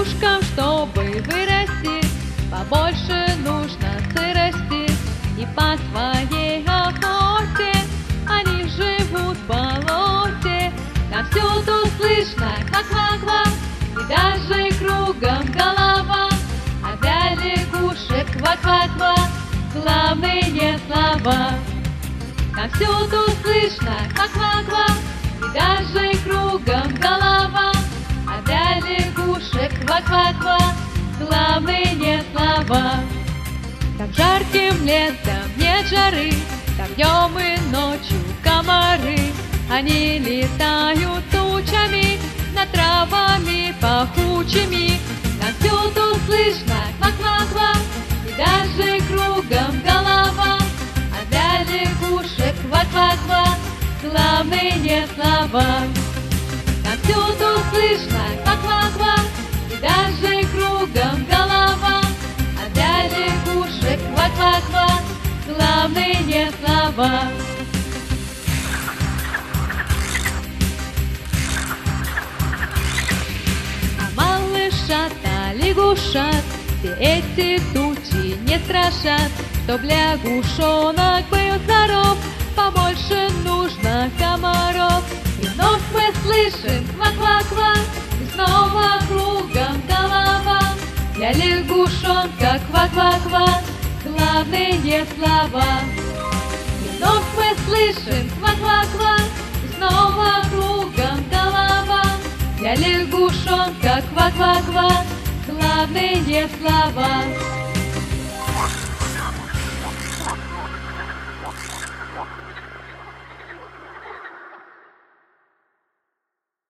лягушкам, чтобы вырасти, побольше нужно сырости. И по своей охоте они живут в болоте. Там всюду слышно ква-ква-ква, и даже кругом голова. А для лягушек ква-ква-ква славные слова. Там всюду слышно ква-ква-ква, и даже кругом голова. А для лягушек ква-ква-ква славные слова. Там жарким летом нет жары, там днем и ночью комары. Они летают тучами над травами пахучими. Там всюду слышно ква-ква-ква, и даже кругом голова. А для лягушек ква-ква-ква славные слова. Там всюду слышно ква-ква-ква, и даже кругом голова. А для лягушек ква-ква-ква славные слова. Малышата, лягушат, все эти тучи не страшат. Чтоб лягушонок был здоров, побольше нужно комаров. И вновь мы слышим ква-ква-ква, и снова кругом голова. Для лягушонка ква-ква-ква главные слова. И вновь мы слышим ква-ква-ква, и снова кругом голова. Для лягушонка ква-ква-ква главные слова.